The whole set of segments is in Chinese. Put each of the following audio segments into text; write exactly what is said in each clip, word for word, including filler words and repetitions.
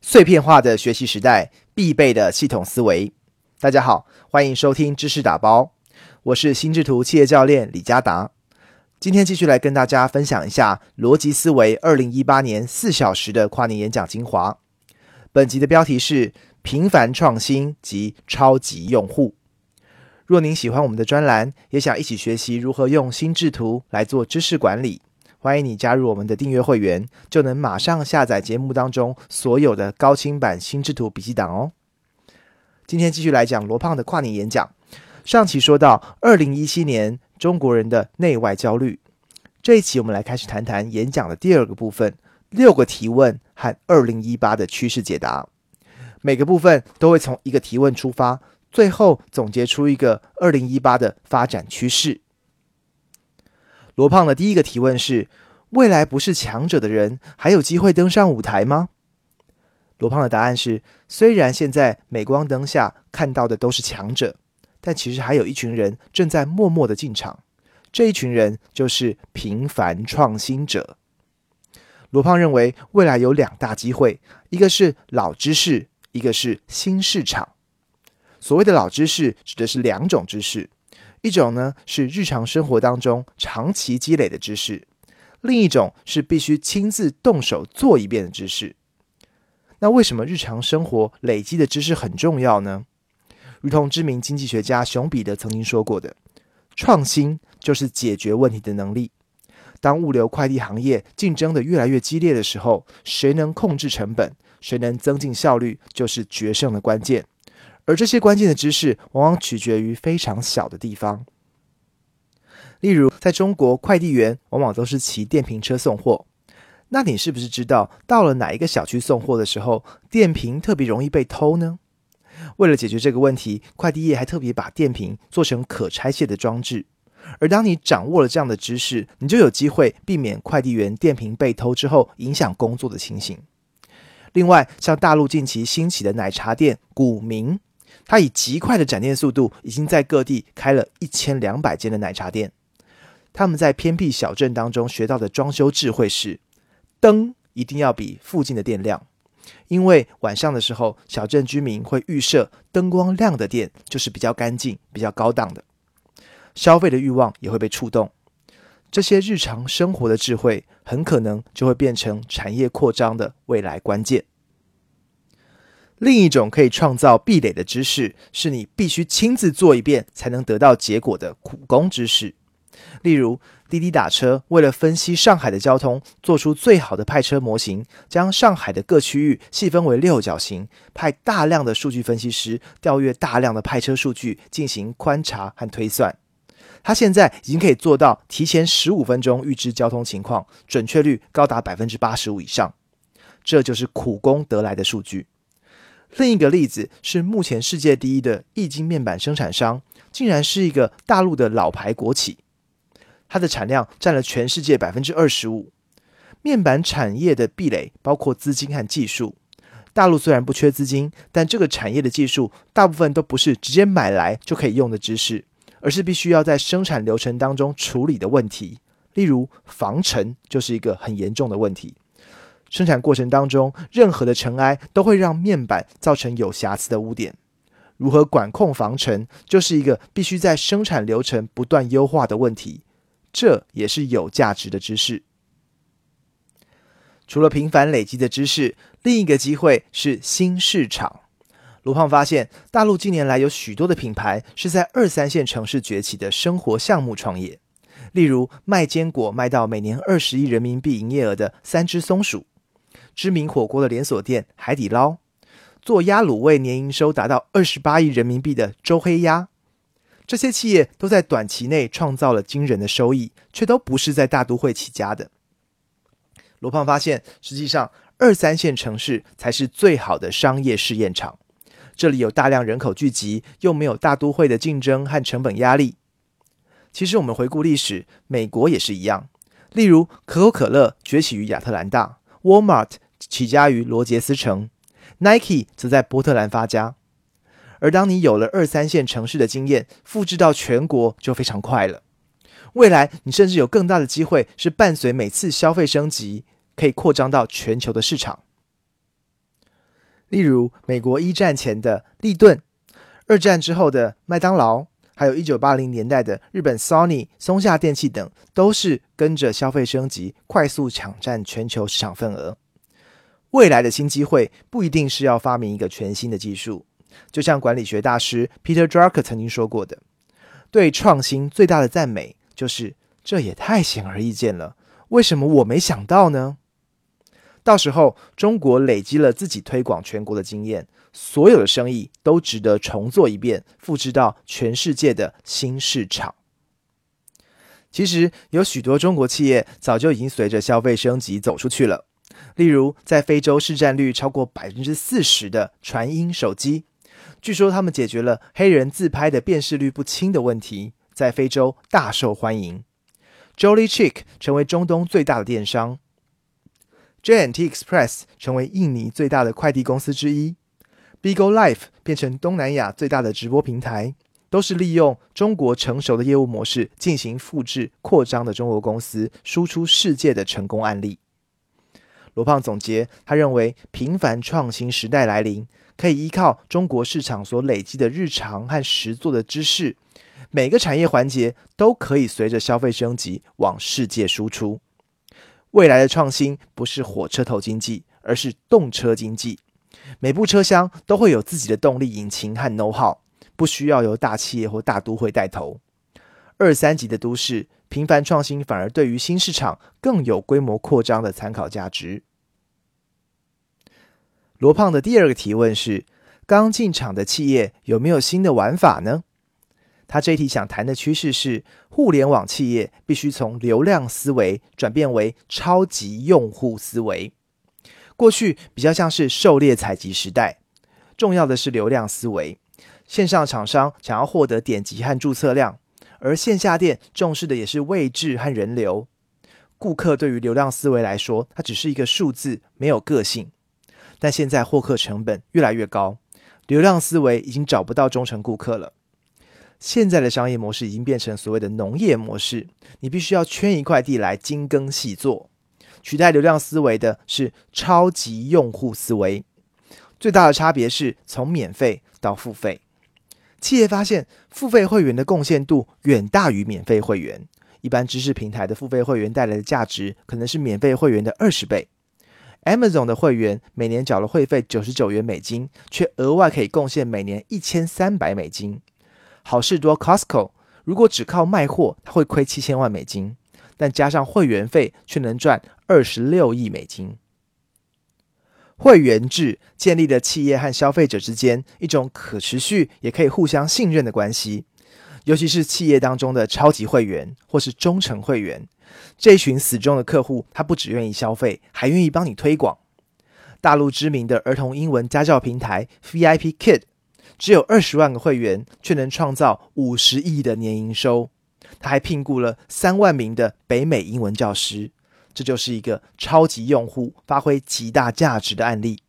碎片化的学习时代，必备的系统思维。大家好，欢迎收听知识打包，我是心智图企业教练李家达。今天继续来跟大家分享一下逻辑思维二零一八年四小时的跨年演讲精华。本集的标题是平凡创新及超级用户。若您喜欢我们的专栏，也想一起学习如何用心智图来做知识管理，欢迎你加入我们的订阅会员，就能马上下载节目当中所有的高清版心智图笔记档哦。今天继续来讲罗胖的跨年演讲。上期说到二零一七年中国人的内外焦虑，这一期我们来开始谈谈演讲的第二个部分，六个提问和二零一八的趋势解答。每个部分都会从一个提问出发，最后总结出一个二零一八的发展趋势。罗胖的第一个提问是：未来不是强者的人还有机会登上舞台吗？罗胖的答案是：虽然现在镁光灯下看到的都是强者，但其实还有一群人正在默默的进场，这一群人就是平凡创新者。罗胖认为未来有两大机会，一个是老知识，一个是新市场。所谓的老知识指的是两种知识，一种呢是日常生活当中长期积累的知识，另一种是必须亲自动手做一遍的知识。那为什么日常生活累积的知识很重要呢？如同知名经济学家熊彼得曾经说过的，创新就是解决问题的能力。当物流快递行业竞争的越来越激烈的时候，谁能控制成本，谁能增进效率，就是决胜的关键。而这些关键的知识往往取决于非常小的地方。例如，在中国，快递员往往都是骑电瓶车送货。那你是不是知道，到了哪一个小区送货的时候，电瓶特别容易被偷呢？为了解决这个问题，快递业还特别把电瓶做成可拆卸的装置。而当你掌握了这样的知识，你就有机会避免快递员电瓶被偷之后影响工作的情形。另外，像大陆近期兴起的奶茶店古茗，它以极快的展店速度，已经在各地开了一千两百间的奶茶店。他们在偏僻小镇当中学到的装修智慧是，灯一定要比附近的店亮，因为晚上的时候，小镇居民会预设灯光亮的店就是比较干净、比较高档的，消费的欲望也会被触动。这些日常生活的智慧，很可能就会变成产业扩张的未来关键。另一种可以创造壁垒的知识，是你必须亲自做一遍才能得到结果的苦工知识。例如，滴滴打车为了分析上海的交通，做出最好的派车模型，将上海的各区域细分为六角形，派大量的数据分析师调阅大量的派车数据，进行观察和推算。他现在已经可以做到提前十五分钟预知交通情况，准确率高达 百分之八十五 以上。这就是苦工得来的数据。另一个例子是，目前世界第一的液晶面板生产商，竟然是一个大陆的老牌国企。它的产量占了全世界 百分之二十五。 面板产业的壁垒包括资金和技术。大陆虽然不缺资金，但这个产业的技术大部分都不是直接买来就可以用的知识，而是必须要在生产流程当中处理的问题。例如防尘就是一个很严重的问题。生产过程当中，任何的尘埃都会让面板造成有瑕疵的污点。如何管控防尘，就是一个必须在生产流程不断优化的问题。这也是有价值的知识。除了频繁累积的知识，另一个机会是新市场。罗胖发现，大陆近年来有许多的品牌是在二三线城市崛起的生活项目创业。例如，卖坚果卖到每年二十亿人民币营业额的三只松鼠，知名火锅的连锁店海底捞，做鸭卤味年营收达到二十八亿人民币的周黑鸭。这些企业都在短期内创造了惊人的收益，却都不是在大都会起家的。罗胖发现，实际上二三线城市才是最好的商业试验场。这里有大量人口聚集，又没有大都会的竞争和成本压力。其实我们回顾历史，美国也是一样。例如，可口可乐崛起于亚特兰大， Walmart 起家于罗杰斯城， Nike 则在波特兰发家。而当你有了二三线城市的经验，复制到全国就非常快了。未来你甚至有更大的机会，是伴随每次消费升级，可以扩张到全球的市场。 例如美国一战前的立顿，二战之后的麦当劳，还有一九八零年代的日本 Sony、松下电器等，都是跟着消费升级快速抢占全球市场份额。未来的新机会不一定是要发明一个全新的技术，就像管理学大师 Peter Drucker 曾经说过的，对创新最大的赞美就是这也太显而易见了，为什么我没想到呢？到时候中国累积了自己推广全国的经验，所有的生意都值得重做一遍，复制到全世界的新市场。其实有许多中国企业早就已经随着消费升级走出去了，例如在非洲市占率超过 百分之四十 的传音手机，据说他们解决了黑人自拍的辨识率不清的问题，在非洲大受欢迎。 Jolly Chick 成为中东最大的电商， J and T Express 成为印尼最大的快递公司之一， Bigo Live 变成东南亚最大的直播平台，都是利用中国成熟的业务模式进行复制扩张的中国公司输出世界的成功案例。罗胖总结，他认为频繁创新时代来临，可以依靠中国市场所累积的日常和实作的知识，每个产业环节都可以随着消费升级往世界输出。未来的创新不是火车头经济，而是动车经济。每部车厢都会有自己的动力引擎和 know how， 不需要由大企业或大都会带头。二三级的都市，频繁创新反而对于新市场更有规模扩张的参考价值。罗胖的第二个提问是，刚进场的企业有没有新的玩法呢？他这一题想谈的趋势是，互联网企业必须从流量思维转变为超级用户思维。过去比较像是狩猎采集时代，重要的是流量思维。线上厂商想要获得点击和注册量，而线下店重视的也是位置和人流。顾客对于流量思维来说，它只是一个数字，没有个性。但现在获客成本越来越高，流量思维已经找不到忠诚顾客了。现在的商业模式已经变成所谓的农业模式，你必须要圈一块地来精耕细作。取代流量思维的是超级用户思维，最大的差别是从免费到付费。企业发现付费会员的贡献度远大于免费会员，一般知识平台的付费会员带来的价值可能是免费会员的二十倍。Amazon 的会员每年缴了会费九十九元美金，却额外可以贡献每年一千三百美金。好事多 Costco 如果只靠卖货，它会亏七千万美金，但加上会员费却能赚二十六亿美金。会员制建立了企业和消费者之间一种可持续也可以互相信任的关系，尤其是企业当中的超级会员或是忠诚会员，这一群死忠的客户，他不只愿意消费，还愿意帮你推广。大陆知名的儿童英文家教平台 V I P Kid只有二十万个会员，却能创造五十亿的年营收。他还聘雇了三万名的北美英文教师，这就是一个超级用户发挥极大价值的案例。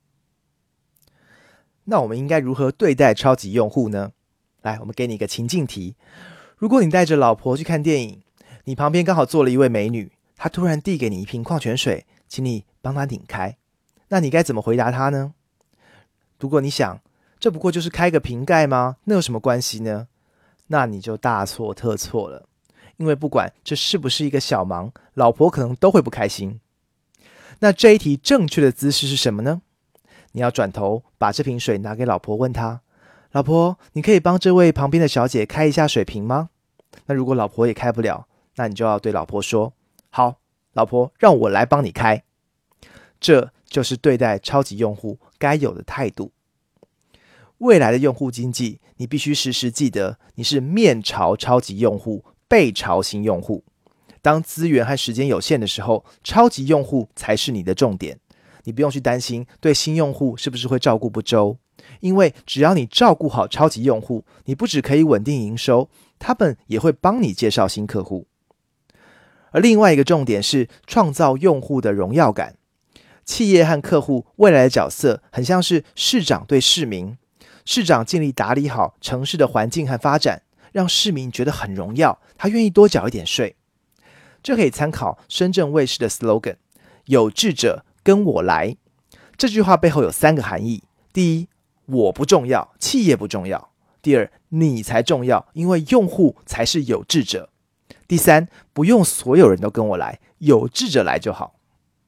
那我们应该如何对待超级用户呢？来，我们给你一个情境题。如果你带着老婆去看电影，你旁边刚好坐了一位美女，她突然递给你一瓶矿泉水，请你帮她拧开，那你该怎么回答她呢？如果你想，这不过就是开个瓶盖吗？那有什么关系呢？那你就大错特错了。因为不管这是不是一个小忙，老婆可能都会不开心。那这一题正确的姿势是什么呢？你要转头把这瓶水拿给老婆，问她，老婆，你可以帮这位旁边的小姐开一下水瓶吗？那如果老婆也开不了，那你就要对老婆说，好，老婆，让我来帮你开。这就是对待超级用户该有的态度。未来的用户经济，你必须时时记得，你是面朝超级用户，背朝新用户。当资源和时间有限的时候，超级用户才是你的重点。你不用去担心对新用户是不是会照顾不周，因为只要你照顾好超级用户，你不只可以稳定营收，他们也会帮你介绍新客户。而另外一个重点是创造用户的荣耀感。企业和客户未来的角色很像是市长对市民，市长尽力打理好城市的环境和发展，让市民觉得很荣耀，他愿意多缴一点税。这可以参考深圳卫视的 slogan， 有志者跟我来。 这句话背后有三个含义：第一，我不重要，企业不重要；第二，你才重要，因为用户才是有志者；第三，不用所有人都跟我来，有志者来就好。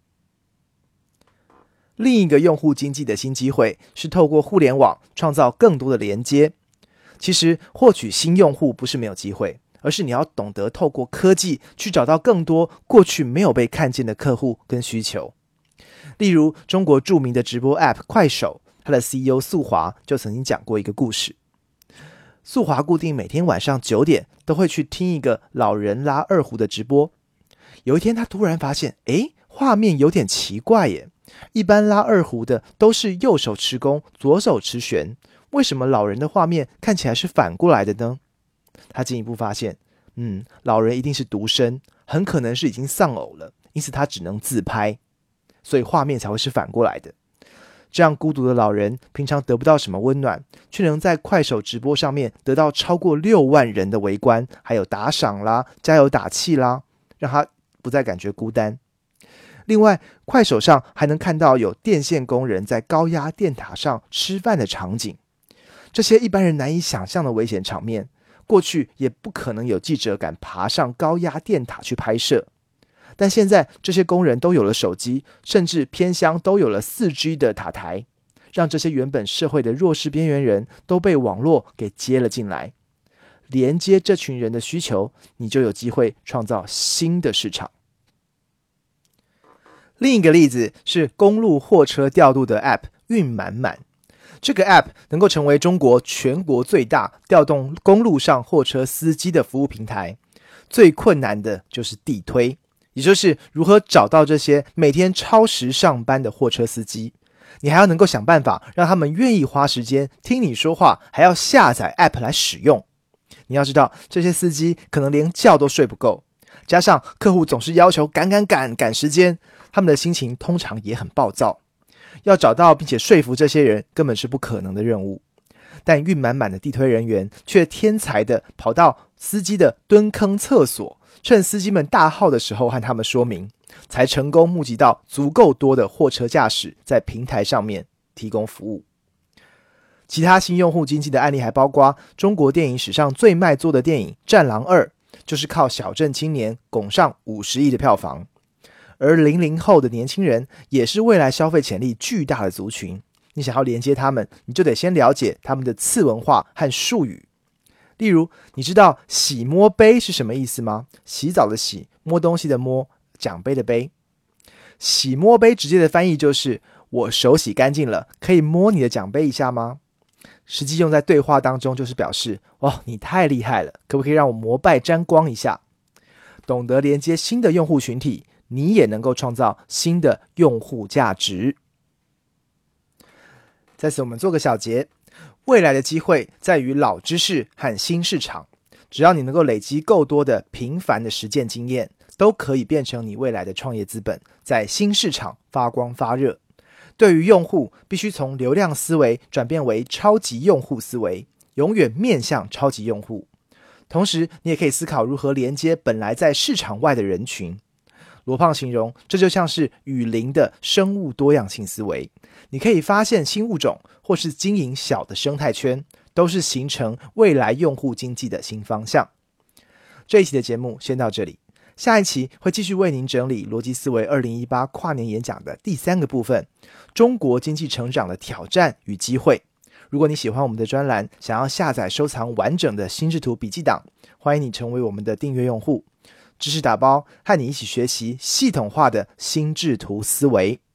另一个用户经济的新机会是透过互联网创造更多的连接。其实获取新用户不是没有机会，而是你要懂得透过科技去找到更多过去没有被看见的客户跟需求。例如中国著名的直播 App 快手，它的 C E O 宿华就曾经讲过一个故事。宿华固定每天晚上九点都会去听一个老人拉二胡的直播。有一天他突然发现，诶，画面有点奇怪耶，一般拉二胡的都是右手持弓，左手持弦，为什么老人的画面看起来是反过来的呢？他进一步发现，嗯，老人一定是独身，很可能是已经丧偶了，因此他只能自拍，所以画面才会是反过来的。这样孤独的老人平常得不到什么温暖，却能在快手直播上面得到超过六万人的围观，还有打赏啦、加油打气啦，让他不再感觉孤单。另外，快手上还能看到有电线工人在高压电塔上吃饭的场景。这些一般人难以想象的危险场面，过去也不可能有记者敢爬上高压电塔去拍摄。但现在这些工人都有了手机，甚至偏乡都有了 四 G 的塔台，让这些原本社会的弱势边缘人都被网络给接了进来。连接这群人的需求，你就有机会创造新的市场。另一个例子是公路货车调度的 App 运满满。这个 App 能够成为中国全国最大调动公路上货车司机的服务平台。最困难的就是地推，也就是如何找到这些每天超时上班的货车司机。你还要能够想办法让他们愿意花时间听你说话，还要下载 App 来使用。你要知道，这些司机可能连觉都睡不够，加上客户总是要求赶赶赶赶时间，他们的心情通常也很暴躁。要找到并且说服这些人根本是不可能的任务。但运满满的地推人员却天才的跑到司机的蹲坑厕所，趁司机们大号的时候和他们说明，才成功募集到足够多的货车驾驶在平台上面提供服务。其他新用户经济的案例还包括中国电影史上最卖座的电影《战狼二》，就是靠小镇青年拱上五十亿的票房。而零零后的年轻人也是未来消费潜力巨大的族群，你想要连接他们，你就得先了解他们的次文化和术语。例如，你知道洗摸杯是什么意思吗？洗澡的洗，摸东西的摸，奖杯的杯。洗摸杯直接的翻译就是我手洗干净了，可以摸你的奖杯一下吗？实际用在对话当中就是表示，哦，你太厉害了，可不可以让我膜拜沾光一下？懂得连接新的用户群体，你也能够创造新的用户价值。在此我们做个小结，未来的机会在于老知识和新市场，只要你能够累积够多的平凡的实践经验，都可以变成你未来的创业资本，在新市场发光发热。对于用户，必须从流量思维转变为超级用户思维，永远面向超级用户。同时，你也可以思考如何连接本来在市场外的人群。罗胖形容，这就像是雨林的生物多样性思维。你可以发现新物种，或是经营小的生态圈，都是形成未来用户经济的新方向。这一期的节目先到这里，下一期会继续为您整理逻辑思维二零一八跨年演讲的第三个部分，中国经济成长的挑战与机会。如果你喜欢我们的专栏，想要下载收藏完整的心智图笔记档，欢迎你成为我们的订阅用户。知识打包，和你一起学习系统化的心智图思维。